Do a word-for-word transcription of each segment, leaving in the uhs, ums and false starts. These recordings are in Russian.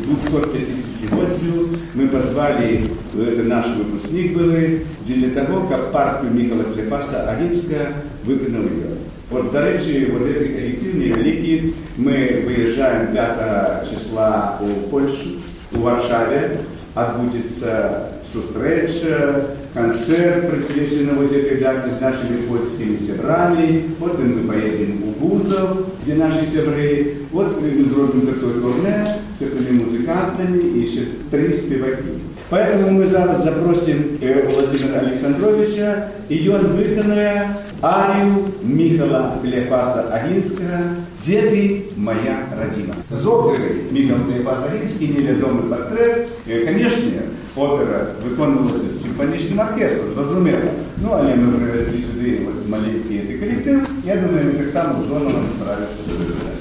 двухсот пятидесятилетию мы позвали, это наш выпускник был, для того, как партию Михайла Клепаса Агінського виконав його. От, до речі, вот эти коллективные велики, мы выезжаем пятого числа в Польшу, в Варшаве, отбудется встреча, концерт, присвященный вот этой дате с нашими польскими сябрами. Вот мы поедем в Гузов, где наши сябры. Вот мы сделаем такое турне с этими музыкантами и еще три спеваки. Поэтому мы зараз запросим Владимира Александровича, и он виконує арію Михайла Клепаса Агінського «Дети моя родина». З опери Михаил Клепас Агінський «Невідомий портрет». Конечно, опера виконувалася з симфонічним оркестром, зрозуміло. Ну, але ми привезли сюди вот маленький цей колектив. Я думаю, ми так само з Доном справимося до задачі.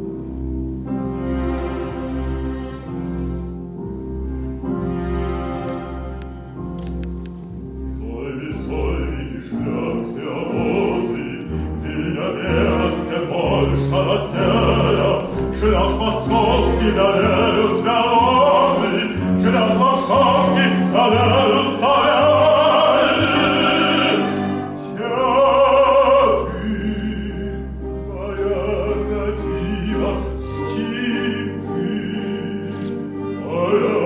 Шлях московский даряют дороги, шлях московский даряют царя. Тя ты, моя родина, с кем ты, моя